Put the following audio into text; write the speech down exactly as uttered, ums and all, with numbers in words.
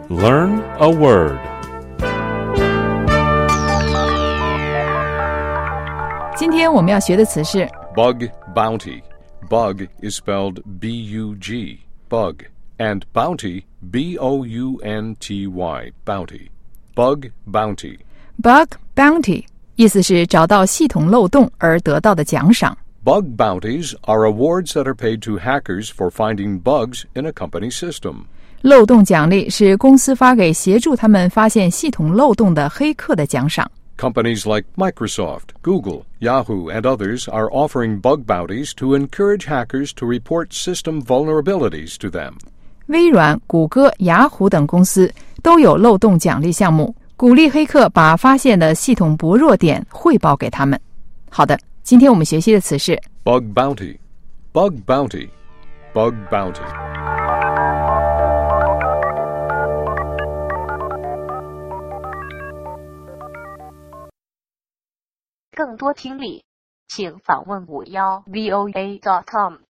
Learn a word. 今天我们要学的词是 Bug bounty. Bug is spelled B U G, bug, and bounty, B O U N T Y, bounty. Bug bounty. bug bounty， 意思是找到系统漏洞而得到的奖赏。 Bug bounties are awards that are paid to hackers for finding bugs in a company system. 漏洞奖励是公司发给协助他们发现系统漏洞的黑客的奖赏。 Companies like Microsoft, Google, Yahoo, and others are offering bug bounties to encourage hackers to report system vulnerabilities to them. 微软、谷歌、雅虎等公司都有漏洞奖励项目，鼓励黑客把发现的系统薄弱点汇报给他们。好的，今天我们学习的词是 Bug bounty. Bug bounty. Bug bounty. 更多听力，请访问五幺 V O A dot com。